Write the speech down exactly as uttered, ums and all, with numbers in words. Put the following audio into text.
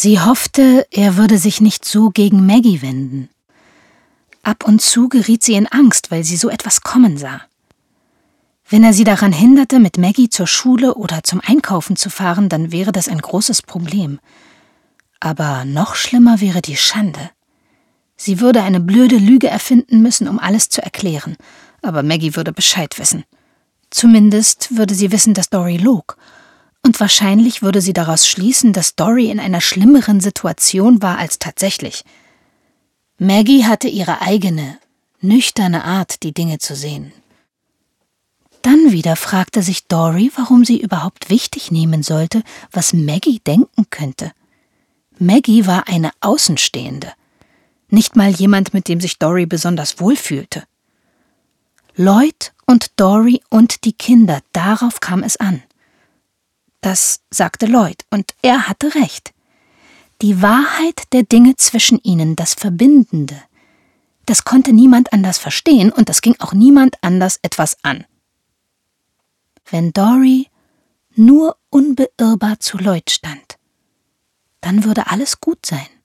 Sie hoffte, er würde sich nicht so gegen Maggie wenden. Ab und zu geriet sie in Angst, weil sie so etwas kommen sah. Wenn er sie daran hinderte, mit Maggie zur Schule oder zum Einkaufen zu fahren, dann wäre das ein großes Problem. Aber noch schlimmer wäre die Schande. Sie würde eine blöde Lüge erfinden müssen, um alles zu erklären. Aber Maggie würde Bescheid wissen. Zumindest würde sie wissen, dass Dory log. Und wahrscheinlich würde sie daraus schließen, dass Dory in einer schlimmeren Situation war als tatsächlich. Maggie hatte ihre eigene, nüchterne Art, die Dinge zu sehen. Dann wieder fragte sich Dory, warum sie überhaupt wichtig nehmen sollte, was Maggie denken könnte. Maggie war eine Außenstehende. Nicht mal jemand, mit dem sich Dory besonders wohlfühlte. Lloyd und Dory und die Kinder, darauf kam es an. Das sagte Lloyd, und er hatte recht. Die Wahrheit der Dinge zwischen ihnen, das Verbindende, das konnte niemand anders verstehen und das ging auch niemand anders etwas an. Wenn Dory nur unbeirrbar zu Lloyd stand, dann würde alles gut sein.